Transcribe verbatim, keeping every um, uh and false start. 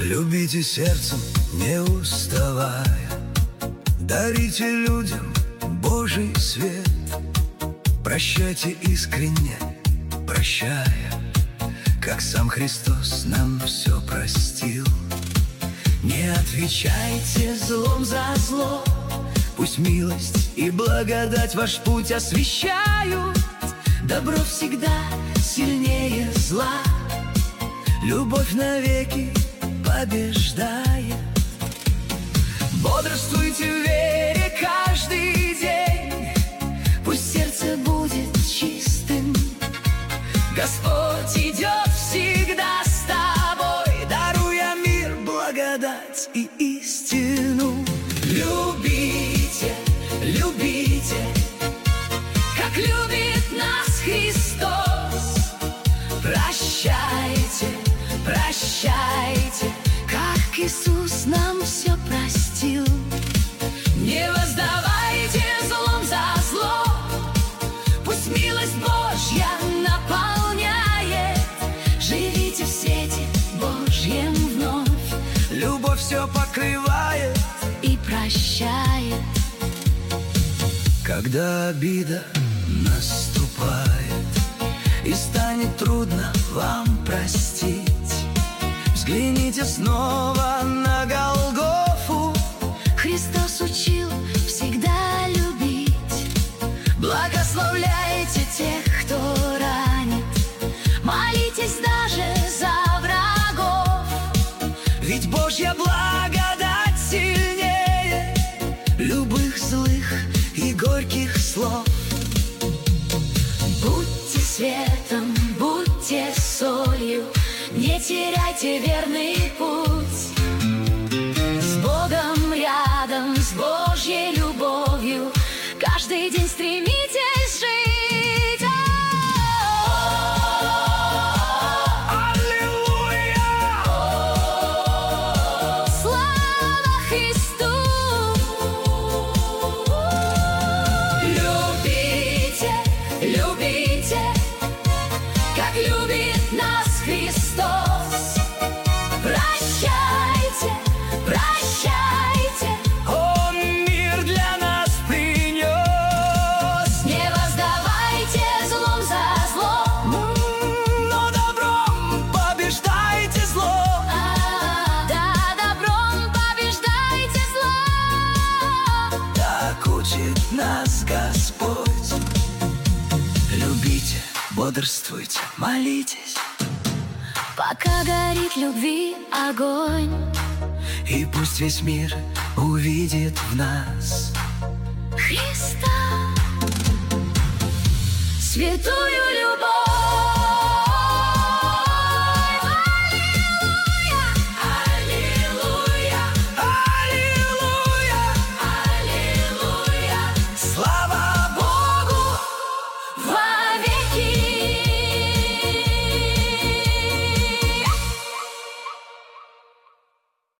Любите сердцем, не уставая, дарите людям Божий свет. Прощайте искренне, прощая, как сам Христос нам все простил. Не отвечайте злом за зло, пусть милость и благодать ваш путь освещают. Добро всегда сильнее зла, любовь навеки побеждает. Бодрствуйте в вере каждый день, пусть сердце будет чистым. Господь идет всегда с тобой, даруя мир, благодать и истину. Любите, любите, как любит нас Христос. Прощайте, прощайте, как Иисус нам все простил. Не воздавайте злом за зло, пусть милость Божья наполняет. Живите в свете Божьем вновь, любовь все покрывает и прощает. Когда обида наступает и станет трудно вам простить, взгляните снова на Голгофу. Христос учил всегда любить. Благословляйте тех, кто ранит, молитесь даже за врагов, ведь Божья благодать сильнее любых злых и горьких слов. Будьте светом, будьте солью, не теряйте верный путь. С Богом рядом, с Божьей любовью каждый день стремитесь жить. Аллилуйя! Слава Христу! Любите, любите, как любит нас Христос. Прощайте, прощайте, Он мир для нас принес. не воздавайте злом за зло, Но добром побеждайте зло. а, да, добром побеждайте зло. Так учит нас Господь. Любите, бодрствуйте, молитесь, Пока горит любви огонь, и пусть весь мир увидит в нас Христа, святую любовь.